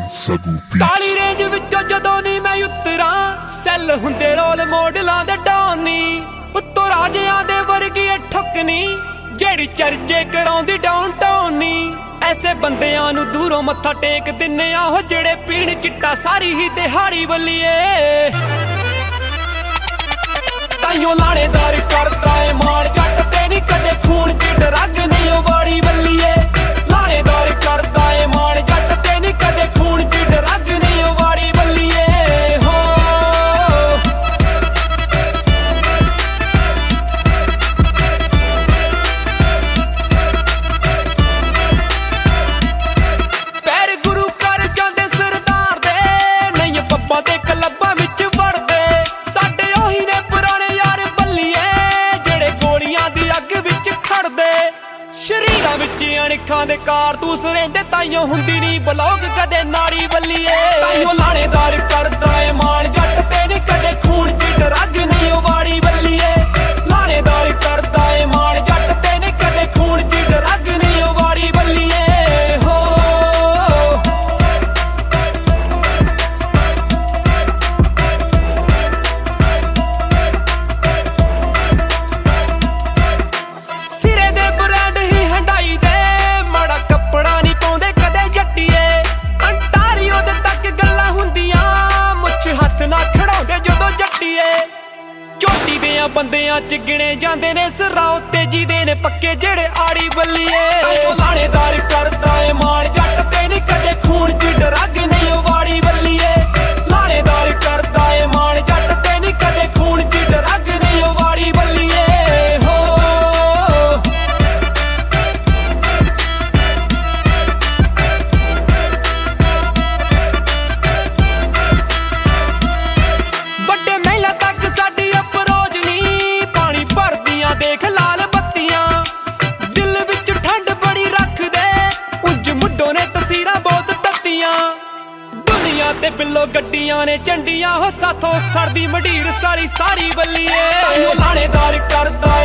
ਕਾਲੀ range ਵਿੱਚੋਂ ਜਦੋਂ ਨੀ ਮੈਂ ਉਤਰਾਂ ਸੈੱਲ ਹੁੰਦੇ ਰੋਲ ਮੋਡਲਾਂ ਦੇ ਡਾਉਨੀ ਉੱਤੋਂ ਰਾਜਿਆਂ ਦੇ ਵਰਗੀ ਠੁਕਨੀ ਜਿਹੜੀ ਚਰਚੇ ਕਰਾਉਂਦੀ ਡਾਊਨਟਾਊਨ ਨੀ ਐਸੇ ਬੰਦਿਆਂ ਨੂੰ ਦੂਰੋਂ ਮੱਥਾ ਟੇਕ ਦਿੰਨੇ ਆ ਉਹ ਜਿਹੜੇ ਪੀਣ ਚਿੱਟਾ ਸਾਰੀ ਹੀ ਦਿਹਾੜੀ ਵੱਲੀਏ ਤਾਈਓ ਲਾਣੇਦਾਰ ਕਰਦਾ ਏ ਮਾਣ ਜੱਟ ਤੇ ਨੀ ਕਦੇ ਖੂਨ ਚ ਡਰੱਗ ਨਹੀਂ ਉਹ ਵਾੜੀ ਵੱਲੀਏ ਲਾਣੇਦਾਰ ਕਰਦਾ ਏ ਮਾਣ ਜੱਟ ਤੇ ਨੀ ਕਦੇ ਖੂਨ ਚ ਡਰੱਗ ਨਹੀਂ ਉਹ ਵਾੜੀ ਵੱਲੀਏ ਹੋ ਪੈਰ ਗੁਰੂ ਕਰ ਜਾਂਦੇ ਸਰਦਾਰ ਦੇ ਨਹੀਂ ਪੱਪਾਂ ਤੇ ਕਲੱਬਾਂ ਵਿੱਚ ਵੜਦੇ ਸਾਡੇ ਉਹੀ ਨੇ ਪੁਰਾਣੇ ਯਾਰ ਬੱਲੀਏ ਜਿਹੜੇ ਗੋਲੀਆਂ ਦੀ ਅੱਗ ਵਿੱਚ ਖੜਦੇ ਸ਼ਰੀਰਾਂ ਵਿੱਚ ਅਣਖਾਂ ਦੇ ਕਾਰਤੂਸ ਰਹਿੰਦੇ ਤਾਈਓ ਹੁੰਦੀ ਨੀ ਬਲੌਗ ਕਦੇ ਨਾੜੀ ਵੱਲੀਏ ਤਾਈਓ ਲਾਣੇਦਾਰ ਕਰਦਾ ਏ ਮਾਣ ਜੱਟ ਤੇ ਨੀ ਕਦੇ ਖੂਨ ਚ ਡਰੱਗ ਨਹੀਂ ਉਹ ਵਾੜੀ ਵੱਲੀਏ ਲਾਣੇਦਾਰ ਕਰਦਾ ਏ ਮਾਣ ਜੱਟ ਤੇ ਨੀ ਕਦੇ ਖੂਨ ਚ ਡਰੱਗ ਨਹੀਂ ਉਹ ਵਾੜੀ ਵੱਲੀਏ ਹੋ ਸਿਰੇ ਦੇ ਬ੍ਰਾਂਡ ਹੀ ਹੰਡਾਈ ਦੇ ਮਾੜਾ ਕੱਪੜਾ ਨਹੀਂ ਪਾਉਂਦੇ ਕਦੇ ਜੱਟੀਏ ਅੰਟਾਰੀਓ ਦੇ ਤੱਕ ਗੱਲਾਂ ਹੁੰਦੀਆਂ ਮੁੱਛ ਹੱਥ ਨਾਲ ਖੜਾਉਂਦੇ ਜਦੋਂ ਜੱਟੀਏ ਝੋਟੀ ਦਿਆਂ ਬੰਦਿਆਂ ਚ ਗਿਣੇ ਜਾਂਦੇ ਨੇ ਸਰਾਓ ਤੇ ਜਿਹਦੇ ਨੇ ਪੱਕੇ ਜਿਹੜੇ ਆੜੀ ਬੱਲੀਏ ਤਾਈਓ ਲਾਣੇਦਾਰ ਕਰਦਾ ਏ ਮਾਣ ਜੱਟ ਤੇ ਨੀ ਕਦੇ ਖੂਨ ਚ ਡਰੱਗ ਨਹੀਂ ਉਹ ਵਾੜੀ ਬੱਲੀਏ ਲਾਣੇਦਾਰ ਕਰਦਾ ਏ ਮਾਣ ਜੱਟ ਤੇ ਨੀ ਕਦੇ ਖੂਨ ਚ ਡਰੱਗ ਨਹੀਂ ਉਹ ਵਾੜੀ ਬੱਲੀਏ ਹੋ ਵੱਡੇ ਮਹਿਲਾਂ ਤੱਕ ਸਾਡੀ ਅਪਰੋਜ ਨੀ ਪਾਣੀ ਭਰਦੀਆਂ ਦੇਖ ਲਾਲ ਬੱਤੀਆਂ ਦਿਲ ਵਿੱਚ ਠੰਡ ਬੜੀ ਰੱਖਦੇ ਉਂਝ ਮੁੱਢੋਂ ਨੇ ਤਸੀਰਾਂ ਬਹੁਤ ਤੱਤੀਆਂ ਦੁਨੀਆ ਤੇ ਬਿੱਲੋ ਗੱਡੀਆਂ ਨੇ ਝੰਡੀਆਂ ਹੋ ਸਾਥੋਂ ਸਰਦੀ ਮੰਡੀਰ ਸਾਲੀ ਸਾਰੀ ਬੱਲੀਏ ਤਾਈਓ ਲਾਣੇਦਾਰ ਕਰਦਾ